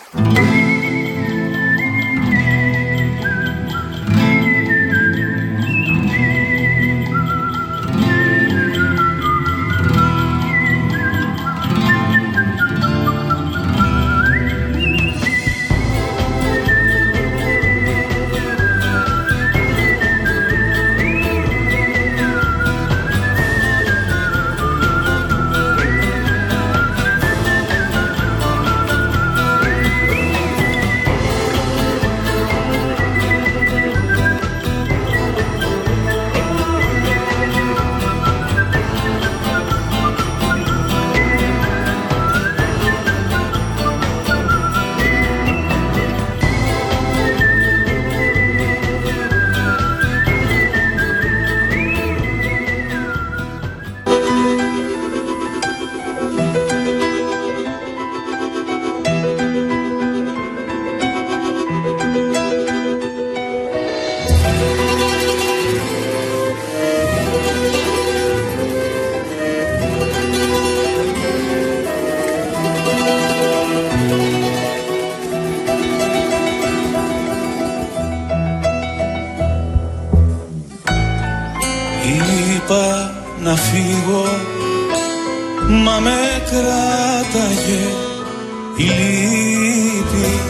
Είπα να φύγω, μα με κράταγε η λύπη.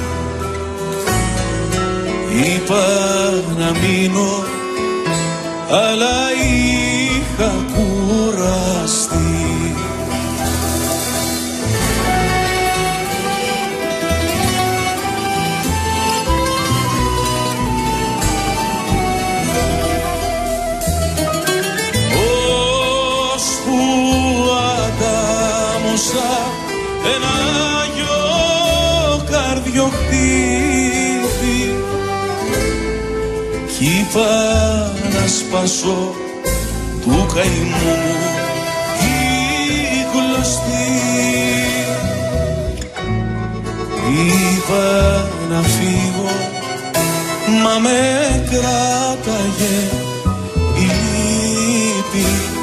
Είπα να μείνω, αλλά είχα κουραστεί. Ένα Άγιο καρδιοχτύπη κι είπα να σπάσω του καημού μου τη κλωστή. Είπα να φύγω, μα με κράταγε η λύπη.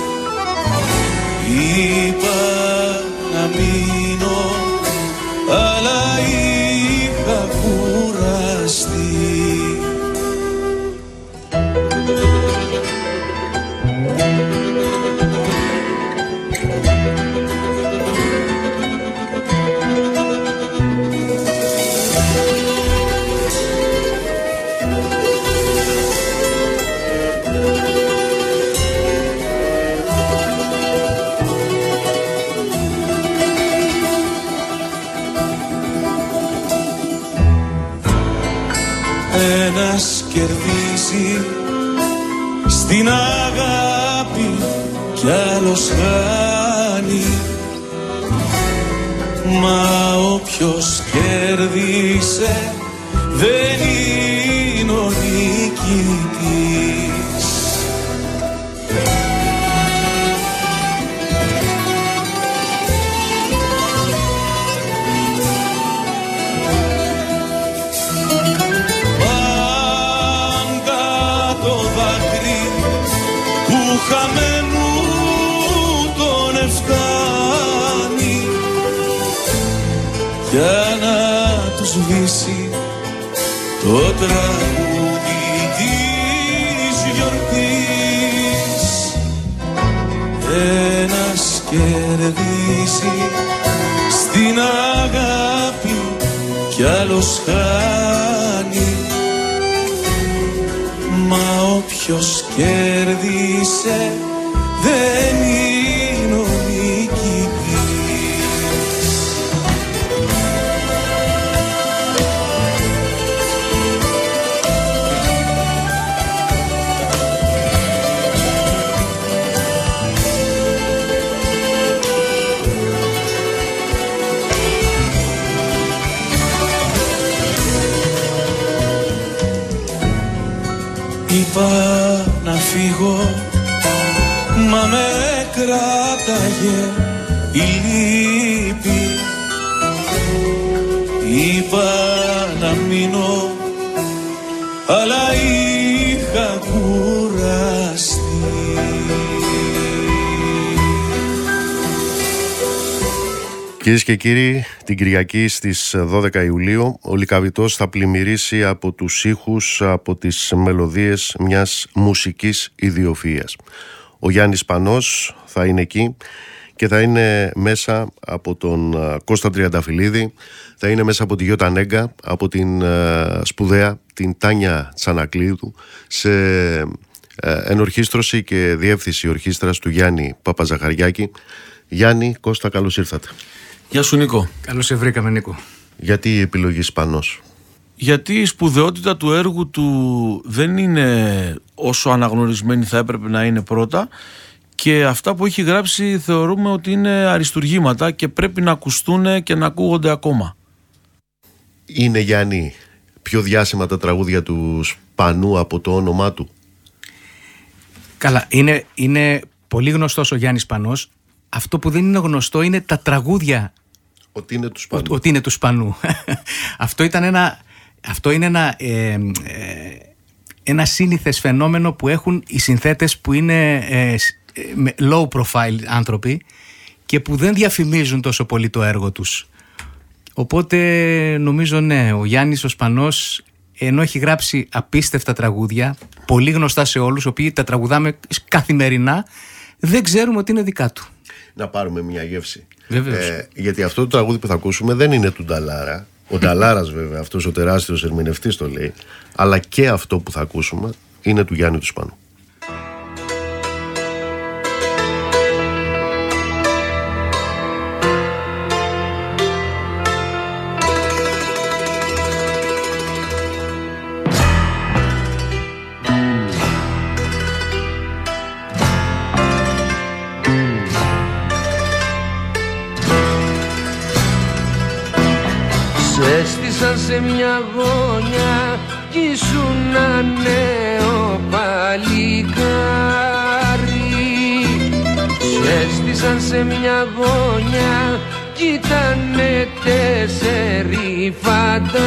Είπα να μείνω, αλλά είχα κουραστεί. Ένας κερδίζει στην αγάπη κι άλλος χάνει, μα όποιος κέρδισε δεν είναι ο νικητής. Χαμένου τον εφτάνει για να του σβήσει το τραγούδι της γιορτής. Ένας κερδίζει στην αγάπη κι άλλος χάνει, μα όποιος κέρδισε δεν είναι ο νικητής. Είπα να φύγω, μα με κράταγε η λύπη. Είπα να μείνω, αλλά είχα κουραστεί. Κυρίες και κύριοι, την Κυριακή στις 12 Ιουλίου ο Λυκαβητός θα πλημμυρίσει από τους ήχους, από τις μελωδίες μιας μουσικής ιδιοφυΐας. Ο Γιάννης Πανός θα είναι εκεί και θα είναι μέσα από τον Κώστα Τριανταφυλλίδη, θα είναι μέσα από τη Γιώτα Νέγκα, από την σπουδαία την Τάνια Τσανακλείδου, σε ενορχήστρωση και διεύθυνση ορχήστρας του Γιάννη Παπαζαχαριάκη. Γιάννη, Κώστα, καλώς ήρθατε. Γεια σου, Νίκο. Καλώς σε βρήκαμε, Νίκο. Γιατί η επιλογή Σπανός? Γιατί η σπουδαιότητα του έργου του δεν είναι όσο αναγνωρισμένη θα έπρεπε να είναι πρώτα, και αυτά που έχει γράψει θεωρούμε ότι είναι αριστουργήματα και πρέπει να ακουστούν και να ακούγονται ακόμα. Είναι, Γιάννη, πιο διάσημα τα τραγούδια του Σπανού από το όνομά του? Καλά, είναι πολύ γνωστός ο Γιάννης Πανός. Αυτό που δεν είναι γνωστό είναι τα τραγούδια ότι είναι του Σπανού. Ότι είναι του Σπανού. Αυτό είναι ένα σύνηθες φαινόμενο που έχουν οι συνθέτες που είναι low profile άνθρωποι και που δεν διαφημίζουν τόσο πολύ το έργο τους. Οπότε νομίζω ναι, ο Γιάννης ο Σπανός, ενώ έχει γράψει απίστευτα τραγούδια, πολύ γνωστά σε όλους, οι οποίοι τα τραγουδάμε καθημερινά, δεν ξέρουμε ότι είναι δικά του. Να πάρουμε μια γεύση. Γιατί αυτό το τραγούδι που θα ακούσουμε δεν είναι του Νταλάρα. Ο Νταλάρας βέβαια, αυτός ο τεράστιος ερμηνευτής το λέει, αλλά και αυτό που θα ακούσουμε είναι του Γιάννη του Σπανού. Σε μια γωνιά κι ήσουν ένα νέο παλικάρι. Σ' έστησαν σε μια γωνιά κι ήτανε 4 φαντάρι.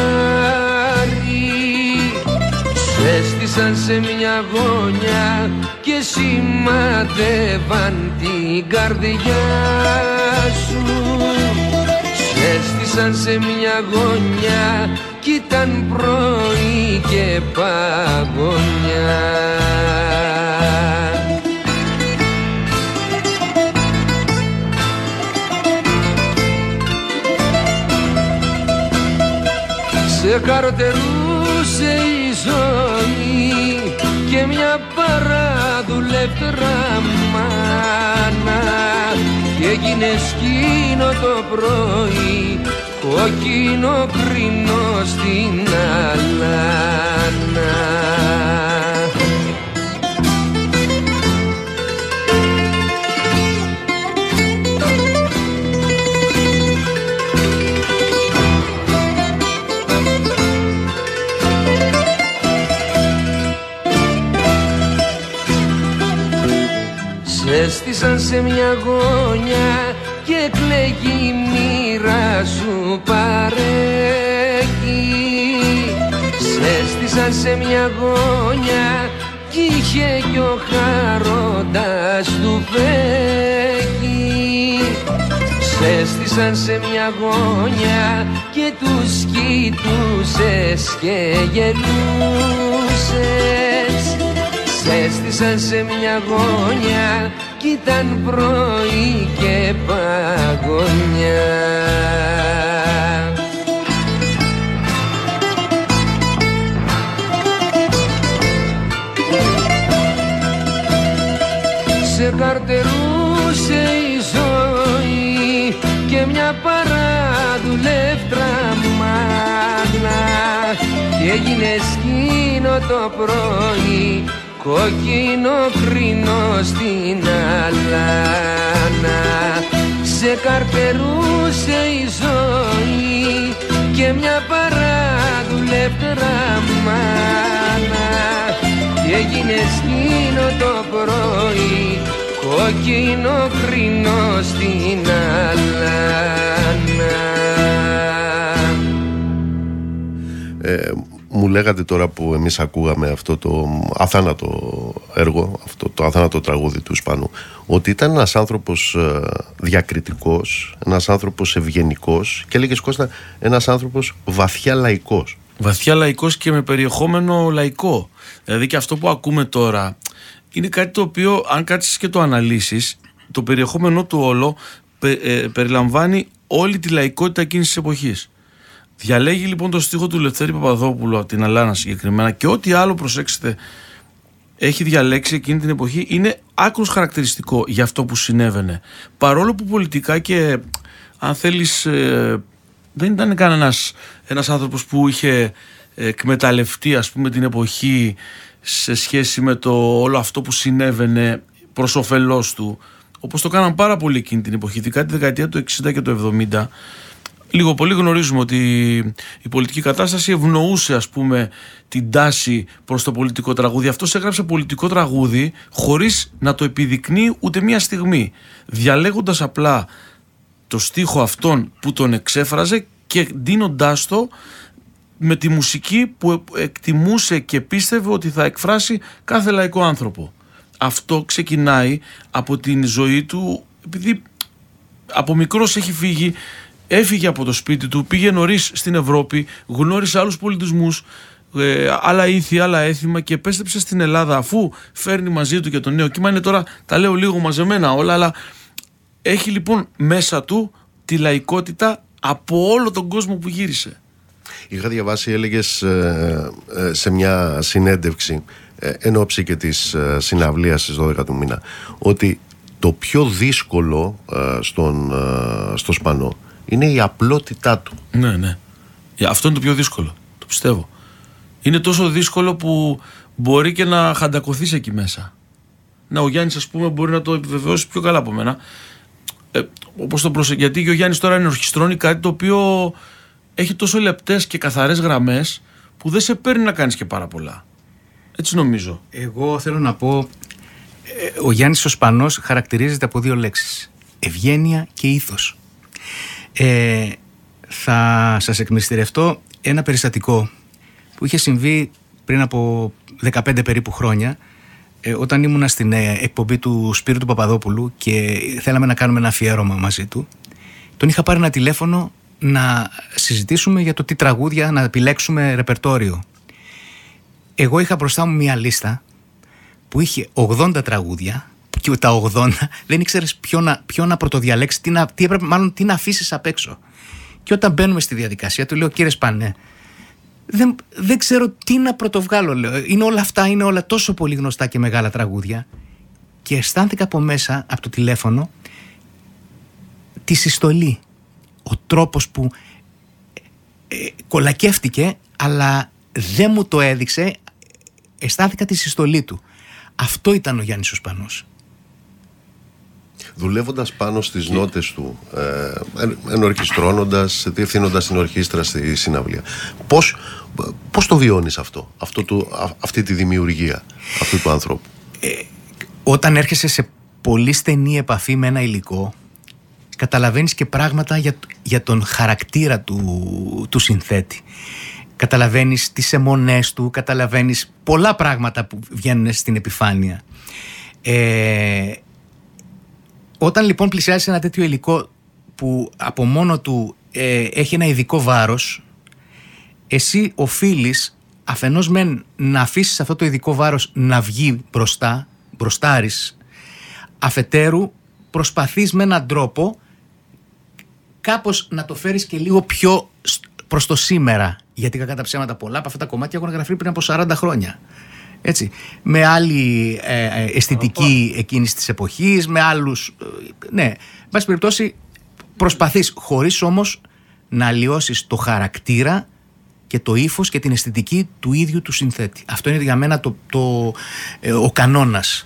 Σ' έστησαν σε μια γωνιά και σημαδεύαν την καρδιά σου. Έστησαν σε μια γωνιά κι ήταν πρωί και παγωνιά. Σε καρτερούσε η ζωή και μια παραδουλεύτρα μάνα κι έγινε σκήνο το πρωί, κόκκινο κρίνο στην αλάνα. Έστησαν σε μια γωνιά και κλαίγει η μοίρα σου παρέκει. Έστησαν σε μια γωνιά κι είχε κι ο χαρόντας του φέγγι. Έστησαν σε μια γωνιά και τους κοιτούσες και γελούσες. Έστησαν σε μια γωνιά κι ήταν πρωί και παγωνιά. Σε καρτερούσε η ζωή και μια παραδουλεύτρα μάνα κι έγινε σκήνο το πρωί, κόκκινο κρίνο στην αλάνα. Σε καρτερούσε η ζωή και μια παραδουλεύτρα μάνα κι έγινε σκήνο το πρωί, κόκκινο κρίνο στην αλάνα. μου λέγατε τώρα που εμείς ακούγαμε αυτό το αθάνατο έργο, αυτό το αθάνατο τραγούδι του Σπανού, ότι ήταν ένας άνθρωπος διακριτικός, ένας άνθρωπος ευγενικός και έλεγες, Κώστα, ένας άνθρωπος βαθιά λαϊκός. Βαθιά λαϊκός και με περιεχόμενο λαϊκό. Δηλαδή και αυτό που ακούμε τώρα είναι κάτι το οποίο, αν κάτσεις και το αναλύσεις, το περιεχόμενο του όλο περιλαμβάνει όλη τη λαϊκότητα εκείνης της εποχής. Διαλέγει λοιπόν το στίχο του Λευτέρη Παπαδόπουλου από την Αλάνα συγκεκριμένα, και ό,τι άλλο, προσέξτε, έχει διαλέξει εκείνη την εποχή είναι άκρως χαρακτηριστικό για αυτό που συνέβαινε. Παρόλο που πολιτικά και αν θέλεις δεν ήταν ένας άνθρωπος που είχε εκμεταλλευτεί, ας πούμε, την εποχή σε σχέση με το όλο αυτό που συνέβαινε προς όφελός του, όπως το κάναν πάρα πολύ εκείνη την εποχή, ειδικά τη δεκαετία του 60 και του 70. Λίγο πολύ γνωρίζουμε ότι η πολιτική κατάσταση ευνοούσε, ας πούμε, την τάση προς το πολιτικό τραγούδι. Αυτός έγραψε πολιτικό τραγούδι χωρίς να το επιδεικνύει ούτε μία στιγμή, διαλέγοντας απλά το στίχο αυτόν που τον εξέφραζε και δίνοντάς το με τη μουσική που εκτιμούσε και πίστευε ότι θα εκφράσει κάθε λαϊκό άνθρωπο. Αυτό ξεκινάει από την ζωή του, επειδή από μικρός έχει φύγει. Έφυγε από το σπίτι του, πήγε νωρίς στην Ευρώπη, γνώρισε άλλους πολιτισμούς, άλλα ήθη, άλλα έθιμα, και επέστρεψε στην Ελλάδα αφού φέρνει μαζί του και το νέο κύμα. Είναι τώρα, τα λέω λίγο μαζεμένα όλα, αλλά έχει λοιπόν μέσα του τη λαϊκότητα από όλο τον κόσμο που γύρισε. Είχα διαβάσει, έλεγες σε μια συνέντευξη εν ώψη και της συναυλίας στις 12 του μήνα, ότι το πιο δύσκολο στο Σπανό είναι η απλότητά του. Ναι, ναι. Αυτό είναι το πιο δύσκολο. Το πιστεύω. Είναι τόσο δύσκολο που μπορεί και να χαντακωθείς εκεί μέσα. Ο Γιάννης, ας πούμε, μπορεί να το επιβεβαιώσει πιο καλά από μένα. Γιατί και ο Γιάννης τώρα ενορχιστρώνει κάτι το οποίο έχει τόσο λεπτές και καθαρές γραμμές που δεν σε παίρνει να κάνεις και πάρα πολλά. Έτσι νομίζω. Εγώ θέλω να πω, ο Γιάννης ο Σπανός χαρακτηρίζεται από δύο λέξεις: ευγένεια και ήθος. Θα σας εκμυστηρευτώ ένα περιστατικό που είχε συμβεί πριν από 15 περίπου χρόνια, όταν ήμουνα στην εκπομπή του Σπύρου του Παπαδόπουλου και θέλαμε να κάνουμε ένα αφιέρωμα μαζί του. Τον είχα πάρει ένα τηλέφωνο να συζητήσουμε για το τι τραγούδια να επιλέξουμε ρεπερτόριο. Εγώ είχα μπροστά μου μια που είχε 80 τραγούδια και τα 80 δεν ήξερες ποιο να πρωτοδιαλέξεις, τι να αφήσεις απ' έξω. Και όταν μπαίνουμε στη διαδικασία του λέω: κύριε Σπανέ, δεν ξέρω τι να πρωτοβγάλω, λέω. Είναι όλα τόσο πολύ γνωστά και μεγάλα τραγούδια. Και αισθάνθηκα από μέσα, από το τηλέφωνο, τη συστολή. Ο τρόπος που κολακεύτηκε, αλλά δεν μου το έδειξε. Αισθάνθηκα τη συστολή του. Αυτό ήταν ο Γιάννης ο Σπανός. Δουλεύοντας πάνω στις νότες του, ενορχιστρώνοντας, διευθύνοντας την ορχήστρα στη συναυλία, πώς το βιώνεις αυτή τη δημιουργία αυτού του ανθρώπου? Όταν έρχεσαι σε πολύ στενή επαφή με ένα υλικό, καταλαβαίνεις και πράγματα για τον χαρακτήρα του συνθέτη. Καταλαβαίνεις τις αιμονές του, καταλαβαίνεις πολλά πράγματα που βγαίνουν στην επιφάνεια. Όταν λοιπόν πλησιάζεις ένα τέτοιο υλικό που από μόνο του έχει ένα ειδικό βάρος, εσύ οφείλεις αφενός να αφήσεις αυτό το ειδικό βάρος να βγει μπροστάρεις, αφετέρου προσπαθείς με έναν τρόπο κάπως να το φέρεις και λίγο πιο προς το σήμερα, γιατί κακά τα ψέματα πολλά από αυτά τα κομμάτια έχουν γραφεί πριν από 40 χρόνια. Έτσι, με άλλη αισθητική εκείνης της εποχής, με άλλους, ναι, εν πάση περιπτώσει προσπαθείς, χωρίς όμως να αλλοιώσεις το χαρακτήρα και το ύφος και την αισθητική του ίδιου του συνθέτη. Αυτό είναι για μένα ο κανόνας.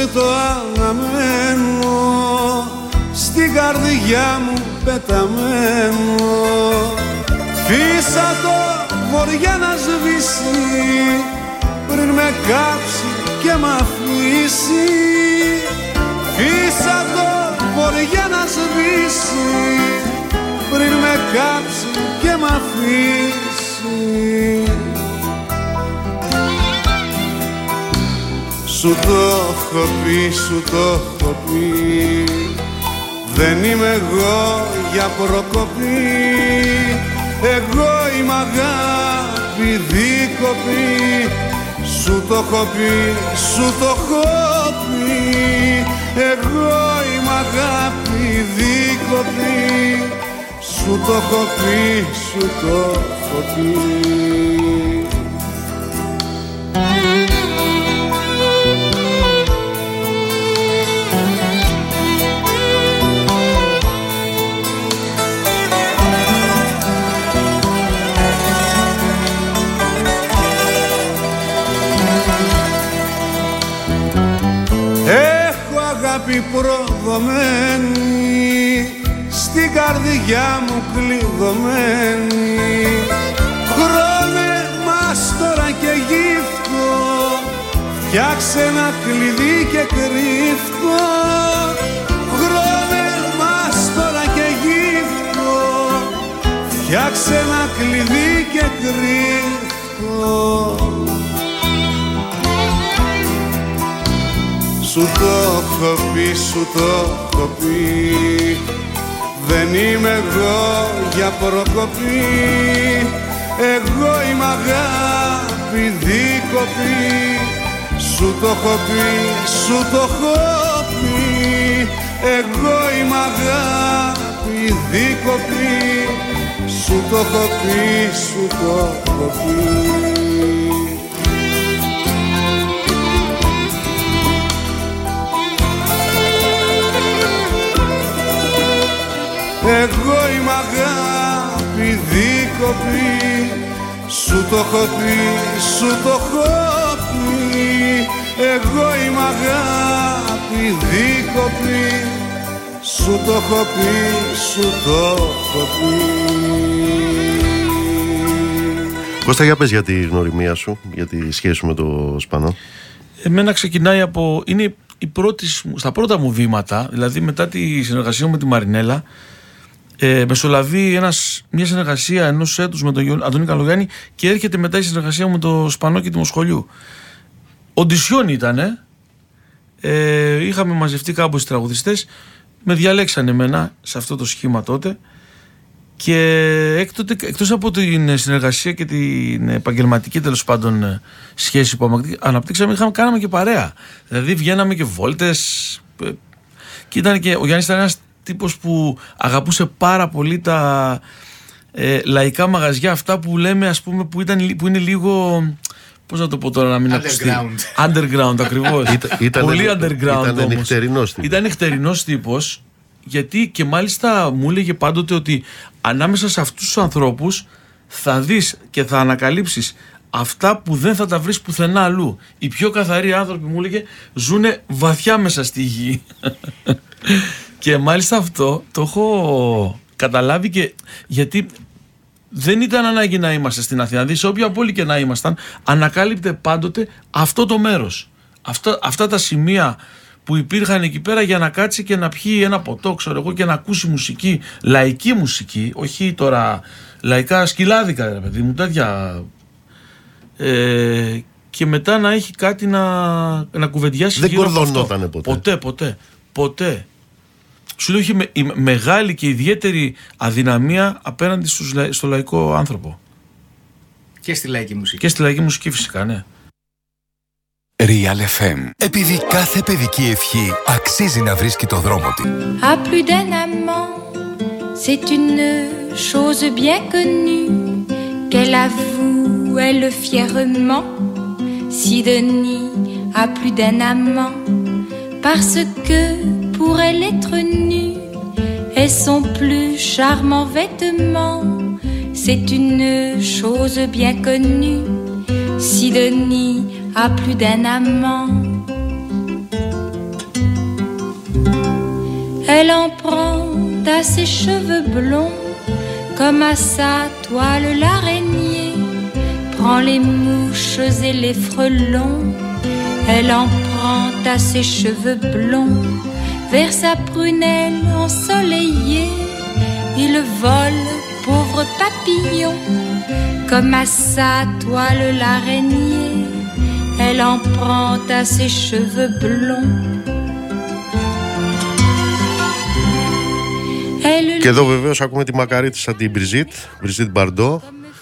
το αναμένω, στην καρδιά μου πεταμένο. Φύσα το βοριά να σβήσει, πριν με κάψει και μ' αφήσει. Φύσα το βοριά να σβήσει, πριν με κάψει και μ' αφήσει. Σου το έχω πει, σου το έχω πει, δεν είμαι εγώ για προκοπή. Εγώ είμαι αγάπη δίκοπη. Σου το έχω πει, σου το έχω πει. Εγώ είμαι αγάπη δίκοπη. Σου το έχω πει, σου το έχω πει. Αγάπη προδομένη, στην καρδιά μου κλειδωμένη. Χρόνε μάστορα και γύφτο, φτιάξε ένα κλειδί και κρύφτο. Χρόνε μάστορα και γύφτο, φτιάξε ένα κλειδί και κρύφτο. Σου το έχω πει, σου το έχω πει, δεν είμαι εγώ για προκοπή. Εγώ είμαι αγάπη δίκοπη. Σου το έχω πει, σου το έχω πει. Εγώ είμαι αγάπη δίκοπη. Σου το έχω πει, σου το έχω πει. Εγώ είμαι αγάπη δίκοπη. Σου το έχω πει, σου το έχω πει. Εγώ είμαι αγάπη δίκοπη. Σου το έχω πει, σου το έχω πει. Κώστα, για πες για τη γνωριμία σου, για τη σχέση σου με το Σπανό. Εμένα ξεκινάει από... είναι στα πρώτα μου βήματα, δηλαδή μετά τη συνεργασία μου με τη Μαρινέλα. Μεσολαβεί μια συνεργασία ενός έτους με τον Αντώνη Καλογιάννη και έρχεται μετά η συνεργασία μου με τον Σπανό και τη Μοσχολιού. Οντισιόν ήτανε. Είχαμε μαζευτεί κάπου οι τραγουδιστές, με διαλέξανε εμένα σε αυτό το σχήμα τότε και έκτοτε, εκτός από την συνεργασία και την επαγγελματική τέλος πάντων σχέση που αναπτύξαμε, κάναμε και παρέα. Δηλαδή βγαίναμε και βόλτες και ήταν και ο Γιάννης ήταν ένας τύπος που αγαπούσε πάρα πολύ τα λαϊκά μαγαζιά, αυτά που λέμε, ας πούμε, που είναι λίγο, πώς να το πω τώρα να μην ακουστεί, underground ακριβώς. Πολύ underground. Ήταν νυχτερινός τύπος. Ήταν νυχτερινός τύπος, γιατί και μάλιστα μου έλεγε πάντοτε ότι ανάμεσα σε αυτούς τους ανθρώπους θα δεις και θα ανακαλύψεις αυτά που δεν θα τα βρεις πουθενά αλλού. Οι πιο καθαροί άνθρωποι, μου έλεγε, ζουνε βαθιά μέσα στη γη. Και μάλιστα αυτό το έχω καταλάβει, και γιατί δεν ήταν ανάγκη να είμαστε στην Αθήνα. Δηλαδή σε όποια πόλη και να ήμασταν, ανακάλυπτε πάντοτε αυτό το μέρος. Αυτά τα σημεία που υπήρχαν εκεί πέρα για να κάτσει και να πιει ένα ποτό, ξέρω εγώ, και να ακούσει μουσική, λαϊκή μουσική, όχι τώρα λαϊκά σκυλάδικα, ρε παιδί μου, τέτοια. Και μετά να έχει κάτι να κουβεντιάσει. Δεν γύρω από αυτό. κορδωνότανε ποτέ. Ποτέ. Σου λέω, είχε μεγάλη και ιδιαίτερη αδυναμία απέναντι στο λαϊκό άνθρωπο. Και στη λαϊκή μουσική. Και στη λαϊκή μουσική φυσικά, ναι. Real FM. Επειδή κάθε παιδική ευχή αξίζει να βρίσκει το δρόμο του. À plus d'un amant, c'est une chose bien connue qu'elle avoue, elle fièrement. Si Denis a plus d'un amant, parce que pour elle être nue est son plus charmant vêtement. C'est une chose bien connue. Si Denis a plus d'un amant. Elle en prend à ses cheveux blonds, comme à sa toile l'araignée prend les mouches et les frelons. Elle en prend à ses cheveux blonds, vers sa prunelle ensoleillée. Il vole, pauvre papillon, comme à sa toile l'araignée. Elle en prend à ses cheveux blonds. Και εδώ βεβαίως ακούμε τη μακαρίτισσα την Μπριζίτ Μπαρντό.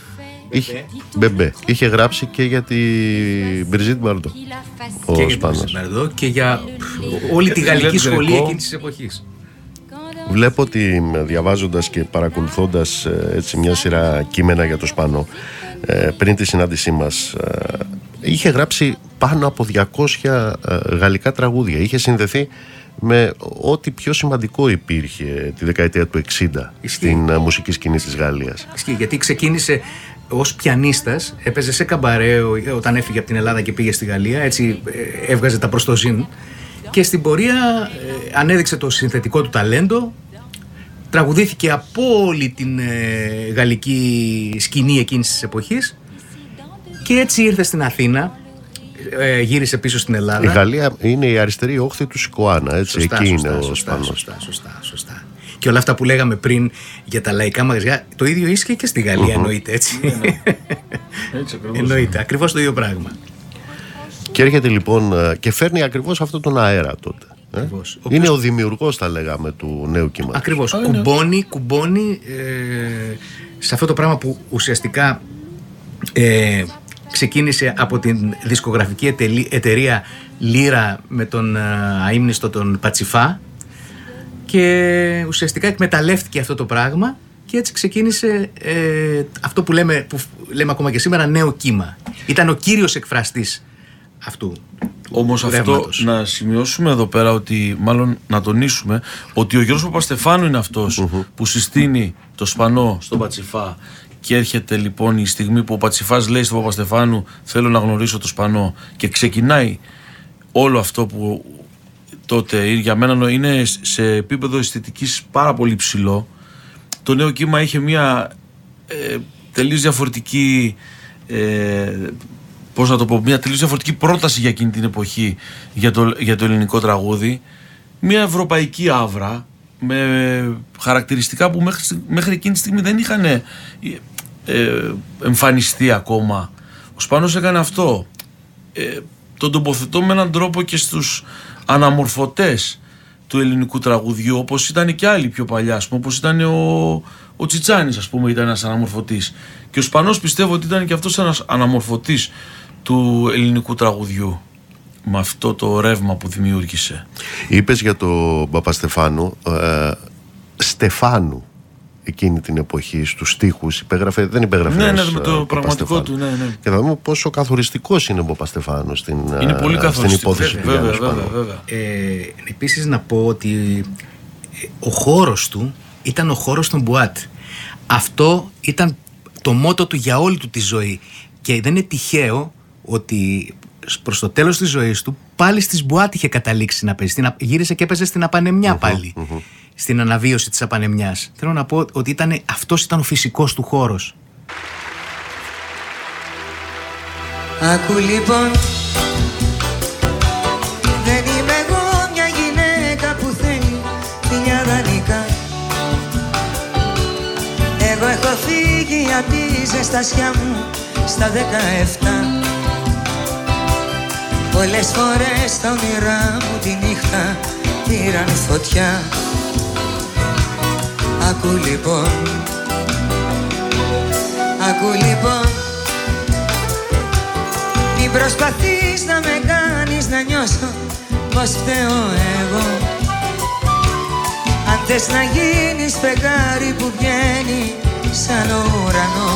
Είχε γράψει και για τη Μπριζίτ Μπαρντό ο Σπάνος. Και για όλη τη γαλλική σχολή εκείνης της εποχής. Βλέπω ότι διαβάζοντας και παρακολουθώντας έτσι μια σειρά κείμενα για το Σπάνο πριν τη συνάντησή μας, είχε γράψει πάνω από 200 γαλλικά τραγούδια. Είχε συνδεθεί με ό,τι πιο σημαντικό υπήρχε τη δεκαετία του 60 στην μουσική σκηνή της Γαλλίας. Ισχύει, γιατί ξεκίνησε ως πιανίστας, έπαιζε σε καμπαρέ όταν έφυγε από την Ελλάδα και πήγε στη Γαλλία, έτσι έβγαζε τα προς το ζήν, και στην πορεία ανέδειξε το συνθετικό του ταλέντο, τραγουδήθηκε από όλη την γαλλική σκηνή εκείνης της εποχής και έτσι ήρθε στην Αθήνα, γύρισε πίσω στην Ελλάδα. Η Γαλλία είναι η αριστερή όχθη του Σικοάνα, έτσι, σωστά, εκεί σωστά, είναι ο σωστά, Σπάνος. Σωστά. Και όλα αυτά που λέγαμε πριν για τα λαϊκά μαγαζιά, το ίδιο ίσχυε και στη Γαλλία, εννοείται, έτσι. Έτσι ακριβώς. Εννοείται, ακριβώς το ίδιο πράγμα. Και έρχεται λοιπόν και φέρνει ακριβώς αυτόν τον αέρα τότε. Είναι ο δημιουργός, θα λέγαμε, του νέου κύματος. Ακριβώς. Κουμπώνει σε αυτό το πράγμα που ουσιαστικά ξεκίνησε από την δισκογραφική εταιρεία Λύρα με τον αείμνηστο τον Πατσιφά, και ουσιαστικά εκμεταλλεύτηκε αυτό το πράγμα και έτσι ξεκίνησε αυτό που λέμε ακόμα και σήμερα νέο κύμα. Ήταν ο κύριος εκφραστής αυτού. Όμως αυτό να σημειώσουμε εδώ πέρα, ότι μάλλον να τονίσουμε ότι ο Γιώργος Παπαστεφάνου είναι αυτός που συστήνει το Σπανό στον Πατσιφά, και έρχεται λοιπόν η στιγμή που ο Πατσιφάς λέει στον Παπαστεφάνου θέλω να γνωρίσω το Σπανό, και ξεκινάει όλο αυτό που τότε για μένα είναι σε επίπεδο αισθητικής πάρα πολύ ψηλό. Το νέο κύμα είχε μια τελείως διαφορετική μια τελείως διαφορετική πρόταση για εκείνη την εποχή για το ελληνικό τραγούδι, μια ευρωπαϊκή άβρα με χαρακτηριστικά που μέχρι εκείνη τη στιγμή δεν είχαν εμφανιστεί ακόμα. Ο Σπάνος έκανε αυτό, τον τοποθετώ με έναν τρόπο και στους αναμορφωτές του ελληνικού τραγουδιού, όπως ήταν και άλλοι πιο παλιά, όπως ήταν ο Τσιτσάνης, ας πούμε, ήταν ένας αναμορφωτής, και ο Σπανός πιστεύω ότι ήταν και αυτός ένας αναμορφωτής του ελληνικού τραγουδιού με αυτό το ρεύμα που δημιούργησε. Είπες για τον Παπαστεφάνου, Στεφάνου εκείνη την εποχή στους στίχους δεν υπέγραφε ναι, με το πραγματικό του, ναι. Και θα δούμε πόσο καθοριστικός είναι ο Παπαστεφάνου στην υπόθεση. Βέβαια. Επίσης να πω ότι ο χώρος του ήταν ο χώρος των μπουάτ. Αυτό ήταν το μότο του για όλη του τη ζωή, και δεν είναι τυχαίο ότι προς το τέλος της ζωής του πάλι στις μπουάτ είχε καταλήξει να παίζει. Γύρισε και έπαιζε στην Απανεμιά πάλι, στην αναβίωση της Απανεμιάς. Θέλω να πω ότι αυτός ήταν ο φυσικός του χώρος. Άκου λοιπόν, δεν είμαι εγώ μια γυναίκα που θέλει φιλιά δανεικά. Εγώ έχω φύγει απ' τη ζεστασιά μου στα 17. Πολλές φορές τα όνειρά μου τη νύχτα πήραν φωτιά. Άκου λοιπόν, μην προσπαθείς να με κάνεις να νιώσω πως φταίω εγώ. Αν θες να γίνεις φεγγάρι που βγαίνει σαν ο ουρανό,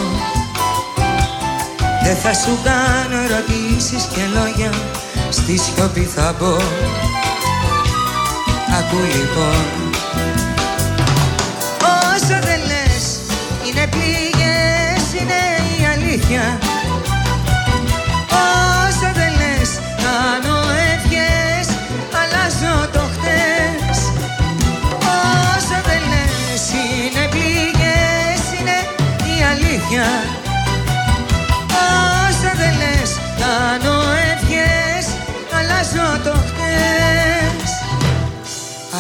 δεν θα σου κάνω ερωτήσεις και λόγια, στη σιωπή θα μπω. Άκου λοιπόν, όσο δεν λες είναι πληγές, είναι η αλήθεια. Όσο δεν λες κάνω ευχές, αλλάζω το χτες.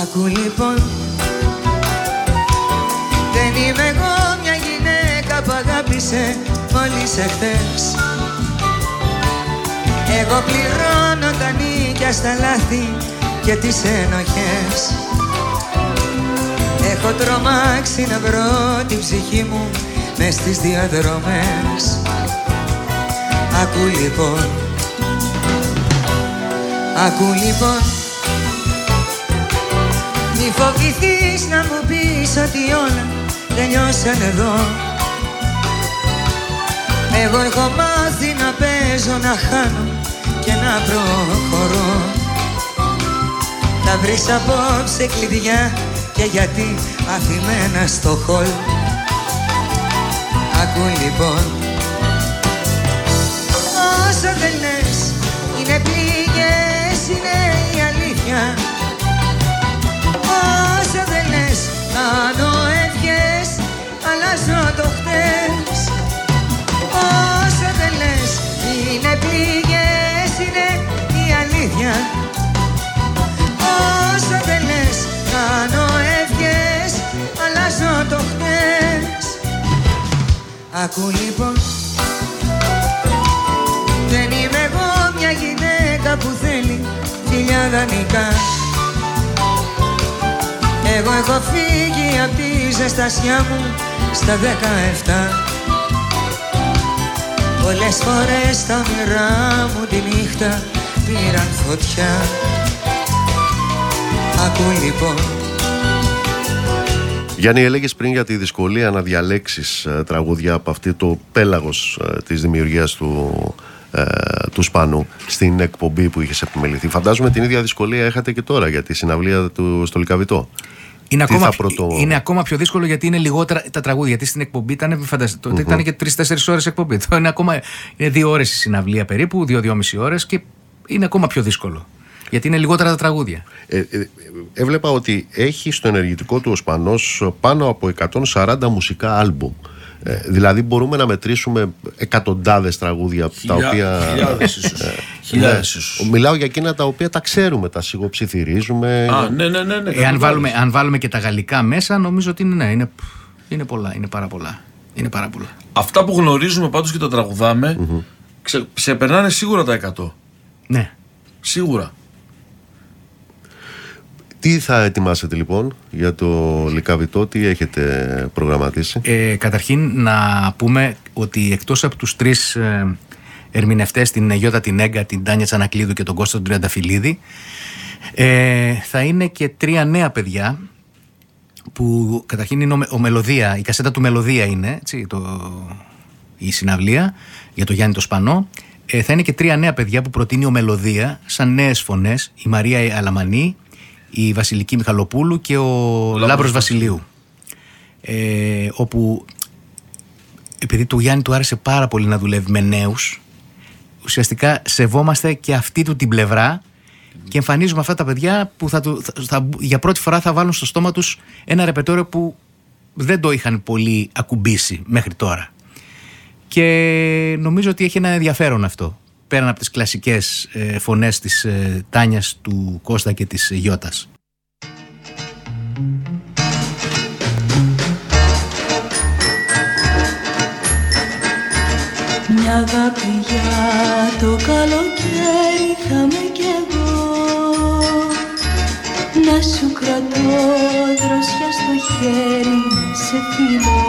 Ακού λοιπόν, δεν είμαι εγώ μια γυναίκα που αγάπησε μόλις εχθές. Εγώ πληρώνω τα νίκια στα λάθη και τις ενοχές. Έχω τρομάξει να βρω την ψυχή μου μες στις διαδρομές. Ακού λοιπόν, ακού λοιπόν, μη φοβηθείς να μου πεις ότι όλα τελειώσαν εδώ. Εγώ έχω μάθει να παίζω, να χάνω και να προχωρώ. Θα βρεις απόψε κλειδιά και γιατί αφημένα στο χολ. Ακού λοιπόν, όσο δεν λες είναι πληγές, είναι η αλήθεια. Όσο δεν λες κάνω ευχές, αλλάζω το χτες. Όσο δεν λες είναι πληγές, είναι η αλήθεια. Όσο δεν λες κάνω ευχές, αλλάζω το χτες. Ακού λοιπόν, δεν είμαι εγώ μια γυναίκα που θέλει φιλιά δανεικά. Εγώ έχω φύγει απ' τη ζεστασιά μου στα 17. Πολλές φορές τα όνειρά μου τη νύχτα πήραν φωτιά. Ακού λοιπόν. Γιάννη, έλεγες πριν για τη δυσκολία να διαλέξεις τραγούδια από αυτή το πέλαγος της δημιουργίας του Σπανού στην εκπομπή που είχες επιμεληθεί. Φαντάζομαι την ίδια δυσκολία είχατε και τώρα για τη συναυλία του στο Λυκαβητό. Είναι ακόμα πιο δύσκολο γιατί είναι λιγότερα τα τραγούδια. Γιατί στην εκπομπή ήταν και 3-4 ώρες εκπομπή. Τώρα είναι 2 ώρες η συναυλία περίπου, 2-2,5 ώρες και είναι ακόμα πιο δύσκολο. Γιατί είναι λιγότερα τα τραγούδια. Έβλεπα ότι έχει στο ενεργητικό του ο Σπανός πάνω από 140 μουσικά άλμπουμ. Δηλαδή μπορούμε να μετρήσουμε εκατοντάδες τραγούδια τα οποία. Χιλιάδες ίσως. Μιλάω για εκείνα τα οποία τα ξέρουμε, τα σιγοψιθυρίζουμε. Ναι. Αν βάλουμε και τα γαλλικά μέσα, νομίζω ότι είναι πολλά. Είναι πάρα πολλά. Αυτά που γνωρίζουμε πάντως και τα τραγουδάμε, ξεπερνάνε σίγουρα τα 100. Ναι. Σίγουρα. Τι θα ετοιμάσετε λοιπόν για το Λυκαβητό, τι έχετε προγραμματίσει? Καταρχήν να πούμε ότι εκτός από τους 3 ερμηνευτές, την Γιώτα την Έγκα, την Τάνια Τσανακλείδου και τον Κώστα τον Τριανταφυλλίδη, θα είναι και 3 νέα παιδιά που καταρχήν είναι η κασέτα του Μελωδία είναι έτσι, η συναυλία για το Γιάννη το Σπανό. Θα είναι και 3 νέα παιδιά που προτείνει ο Μελωδία σαν νέες φωνές, η Μαρία Αλαμανή, η Βασιλική Μιχαλοπούλου και ο Λάμπρος Βασιλείου, όπου επειδή του Γιάννη του άρεσε πάρα πολύ να δουλεύει με νέους, ουσιαστικά σεβόμαστε και αυτή του την πλευρά και εμφανίζουμε αυτά τα παιδιά που για πρώτη φορά θα βάλουν στο στόμα τους ένα ρεπερτόριο που δεν το είχαν πολύ ακουμπήσει μέχρι τώρα. Και νομίζω ότι έχει ένα ενδιαφέρον αυτό, πέραν από τις κλασικές φωνές της Τάνιας, του Κώστα και της Γιώτας. Μια αγάπη για το καλοκαίρι θα με κι εγώ, να σου κρατώ δροσιά στο χέρι, σε φιλώ.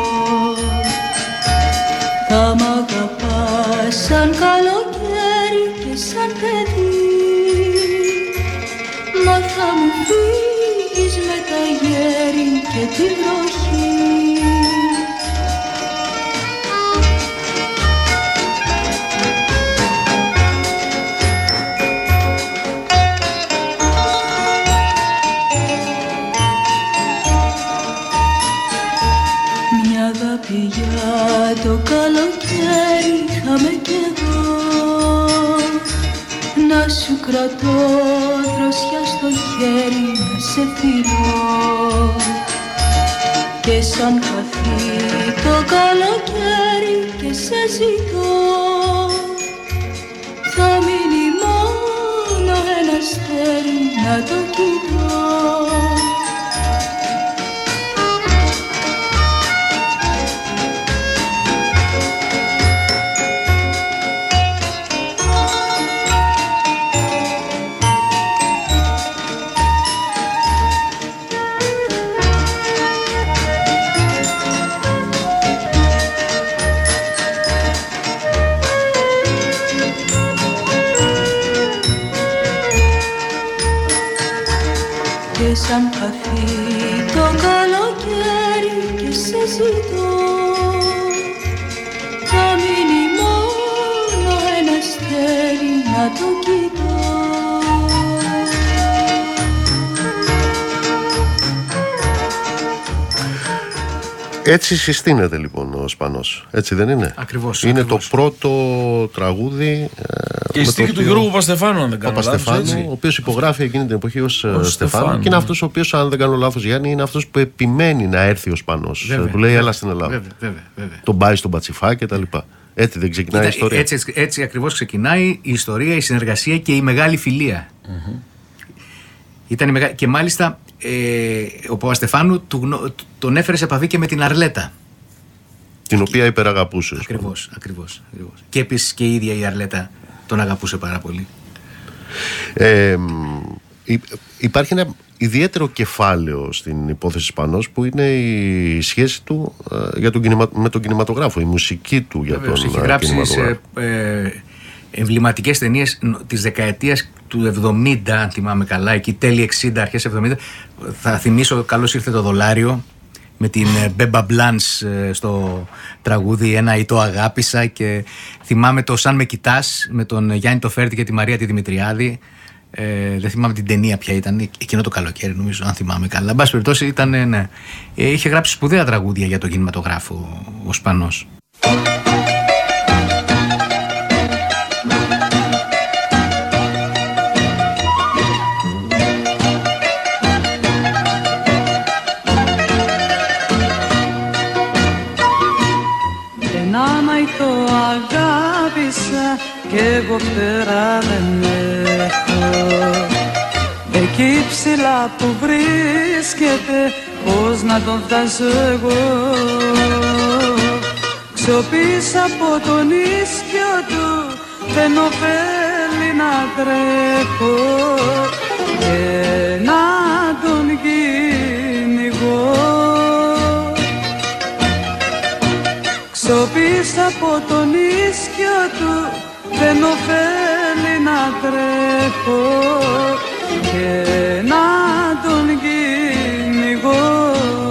Θα μ' αγαπάς σαν καλοκαίρι και σαν παιδί, μα θα μου φύγεις με τα γέρι και τη βροχή. Μια αγάπη για το καλοκαίρι θα με κι εγώ, να σου κρατώ δροσιά στο χέρι, να σε φιλώ. Και σαν χαθεί το καλοκαίρι και σε ζητώ, θα μείνει μόνο ένα αστέρι να το κοιτώ. σαν παθή το καλοκαίρι και σε ζητώ. Θα μείνει μόνο ένα αστέρι να το κοιτώ. Έτσι συστήνεται λοιπόν ο Σπανός, έτσι δεν είναι? Ακριβώς. Είναι ακριβώς. το πρώτο τραγούδι. Και η στίχη του Γιώργου Παπαστεφάνου, αν δεν κάνω λάθος. Ο οποίος υπογράφει εκείνη την εποχή ως Στεφάνου. Και είναι αυτός ο οποίος, αν δεν κάνω λάθος, Γιάννη, είναι αυτός που επιμένει να έρθει ο Σπανός. Του λέει έλα στην Ελλάδα. Βέβαια. Τον πάει στον Πατσιφά και τα λοιπά. Έτσι δεν ξεκινάει η ιστορία? Έτσι ακριβώς ξεκινάει η ιστορία, η συνεργασία και η μεγάλη φιλία. Ήταν και μάλιστα ο Παπαστεφάνου τον έφερε σε επαφή και με την Αρλέτα. Την οποία υπεραγαπούσε. Ακριβώς. Και επίσης και η ίδια η Αρλέτα τον αγαπούσε πάρα πολύ. Υπάρχει ένα ιδιαίτερο κεφάλαιο στην υπόθεση Σπανός, που είναι η σχέση του με τον κινηματογράφο, η μουσική του για τον έχει γράψει σε εμβληματικές ταινίες της δεκαετίας του 70, αν θυμάμαι καλά, εκεί τέλη 60, αρχές 70. Θα θυμίσω «Καλώς ήρθε το δολάριο» με την Μπέμπα Μπλάνς στο τραγούδι «Ένα ή το αγάπησα», και θυμάμαι το «Σαν με κοιτάς» με τον Γιάννη το Φέρτη και τη Μαρία τη Δημητριάδη. Δεν θυμάμαι την ταινία ποια ήταν, εκείνο το καλοκαίρι νομίζω, αν θυμάμαι καλά. Εν πάση περιπτώσει ήταν, ναι. Είχε γράψει σπουδαία τραγούδια για τον κινηματογράφο ο Σπανός. Κι εγώ φτερά δεν έχω. Εκεί ψηλά που βρίσκεται, πώς να τον φτάσω εγώ. Ξοπίσω από τον ίσιο του, δεν ωφέλει να τρέχω και να τον κυνηγώ. Ξοπίσω από τον ίσιο του, δεν ωφέλει να τρέχω και να τον κυνηγώ.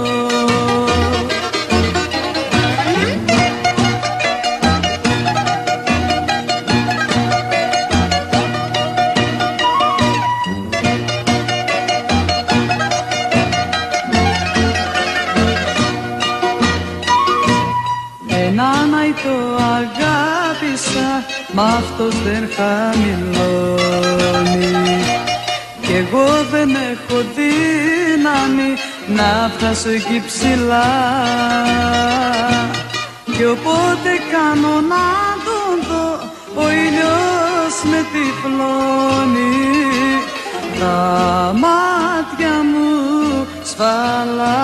Έναν αϊτό αγάπησα, μ' αυτός δεν χαμηλώνει. Κι εγώ δεν έχω δύναμη να φτάσω εκεί ψηλά. Κι όποτε κάνω να τον δω, ο ήλιος με τυφλώνει. Τα μάτια μου σφαλά.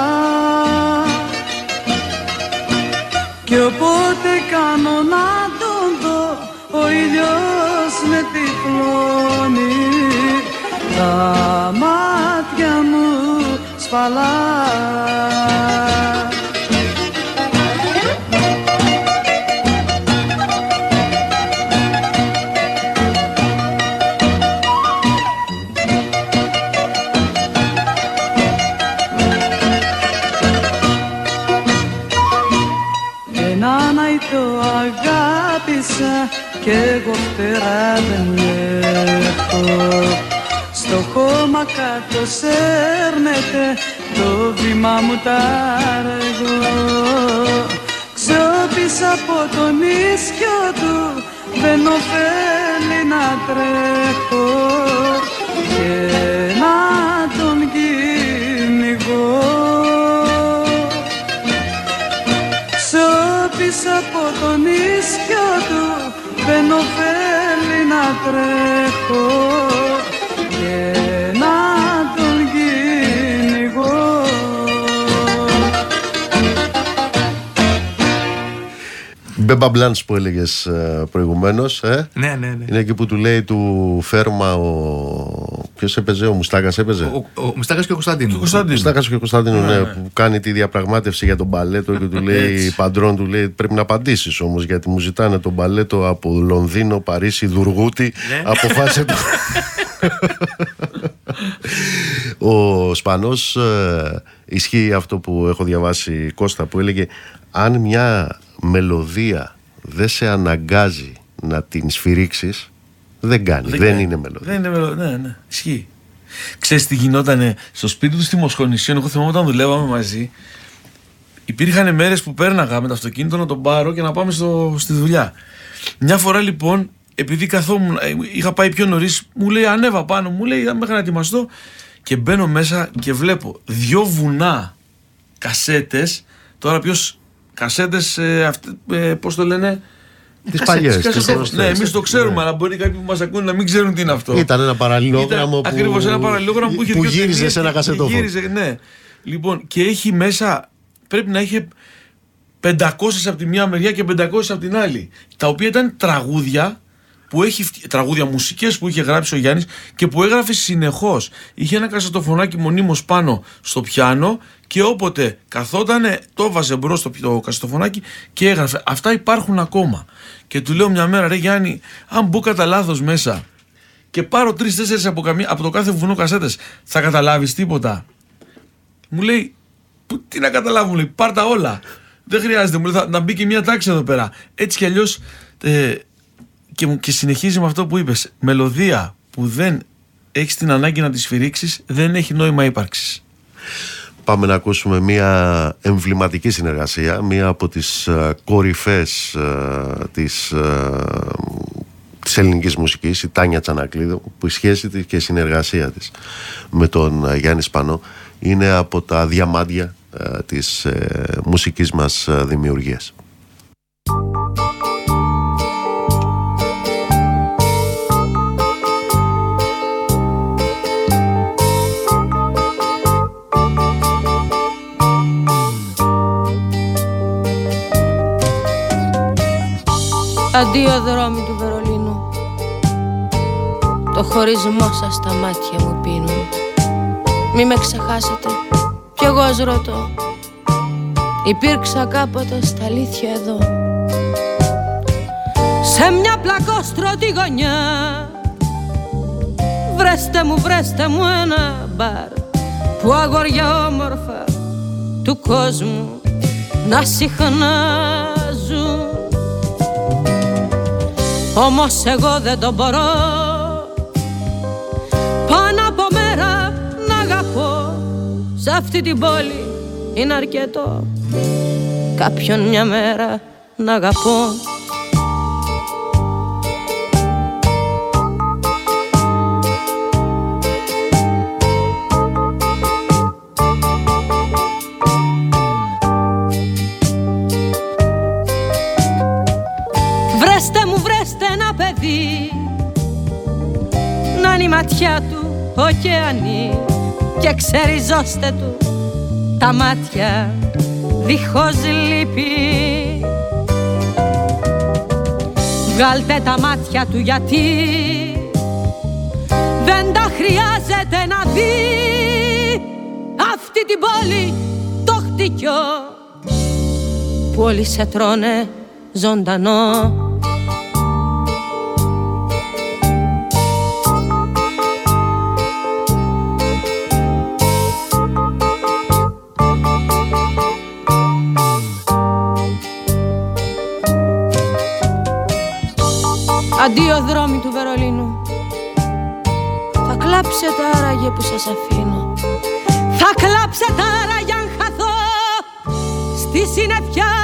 Κι όποτε κάνω να τον δω, ο ήλιος με τυφλώνει. Τα μάτια μου σφαλά. Έναν αϊτό αγάπησα κι εγώ φτερά δεν έχω. Στο χώμα κάτω σέρνεται το βήμα μου ταργό. Ξόπισα από τον ίσιο του, δεν ωφέλει να τρέχω και να τον κυνηγώ. Ξόπισα από τον ίσιο του, δεν ωφέλει να τρέχω και να τον κυνηγώ. Μπέμπα Μπλάνς που έλεγες προηγουμένως, Ναι. Είναι εκεί που του λέει του Φέρμα ποιος έπαιζε, ο Μουστάκας έπαιζε. Ο Μουστάκας και ο Κωνσταντίνου. Μουστάκας και ο Κωνσταντίνου, ναι, που κάνει τη διαπραγμάτευση για τον μπαλέτο και του λέει, Παντρών του λέει, πρέπει να απαντήσεις όμως, γιατί μου ζητάνε τον μπαλέτο από Λονδίνο, Παρίσι, Δουργούτη, αποφάσισε το. Ο Σπανός, ισχύει αυτό που έχω διαβάσει, Κώστα, που έλεγε αν μια μελωδία δεν σε αναγκάζει να την σφυρίξεις, δεν κάνει, δεν είναι μελωδία. Δεν είναι μελωδία, ναι, ισχύει. Ξέρεις τι γινότανε στο σπίτι του στη Μοσχονησίων? Εγώ θυμάμαι όταν δουλεύαμε μαζί, υπήρχαν μέρες που πέρναγα με το αυτοκίνητο να τον πάρω και να πάμε στη δουλειά. Μια φορά λοιπόν, επειδή καθόμουν, είχα πάει πιο νωρίς, μου λέει ανέβα πάνω, μου λέει μέχρι να ετοιμαστώ, και μπαίνω μέσα και βλέπω 2 βουνά κασέτες. Τώρα ποιος κασέτες, πώς το λένε, τις παλιές. Ναι, εμείς το ξέρουμε, αλλά μπορεί κάποιοι που μας ακούνε να μην ξέρουν τι είναι αυτό. Ήταν ένα παραλληλόγραμμο που... Ακριβώς, ένα παραλληλόγραμμο που γύριζε σε ένα κασετόφωνο. Ναι. Λοιπόν, και έχει μέσα, πρέπει να είχε 500 από τη μια μεριά και 500 από την άλλη, τα οποία ήταν τραγούδια τραγούδια μουσικές που είχε γράψει ο Γιάννης και που έγραφε συνεχώς. Είχε ένα κασετοφωνάκι μονίμως πάνω στο πιάνο και όποτε καθότανε το βάζε μπρος το κασετοφωνάκι και έγραφε. Αυτά υπάρχουν ακόμα. Και του λέω μια μέρα, ρε Γιάννη, αν μπω κατά λάθος μέσα και πάρω 3-4 από το κάθε βουνό κασέτες, θα καταλάβεις τίποτα? Μου λέει, τι να καταλάβω, μου λέει, πάρ' τα όλα. Δεν χρειάζεται, μου λέει, να μπει και μια τάξη εδώ πέρα. Έτσι κι αλλιώς. Και συνεχίζει με αυτό που είπες. Μελωδία που δεν έχεις την ανάγκη να τη σφυρίξεις, δεν έχει νόημα ύπαρξης. Πάμε να ακούσουμε μια εμβληματική συνεργασία, μια από τις κορυφές της ελληνικής μουσικής, η Τάνια Τσανακλείδου, που η σχέση της και η συνεργασία της με τον Γιάννη Σπανό είναι από τα διαμάντια της μουσικής μας δημιουργίας. Αντίο δρόμοι του Βερολίνου, το χωρισμό σας τα μάτια μου πίνουν. Μη με ξεχάσετε, κι εγώ ας ρωτώ, υπήρξα κάποτε στα αλήθεια εδώ, σε μια πλακόστρωτη γωνιά. Βρέστε μου ένα μπαρ που αγόρια όμορφα του κόσμου να συχνάζουν. Όμως εγώ δεν το μπορώ πάνω από μέρα να αγαπώ. Σ' αυτή την πόλη είναι αρκετό κάποιον μια μέρα να αγαπώ. Να είναι η ματιά του ωκεανή και ξεριζώστε του τα μάτια δίχως λύπη. Βγάλτε τα μάτια του γιατί δεν τα χρειάζεται να δει αυτή την πόλη το χτυκιό που όλοι σε τρώνε ζωντανό. Αντίο δρόμοι του Βερολίνου, θα κλάψετε άραγε που σας αφήνω, θα κλάψετε άραγε αν χαθώ στη συννεφιά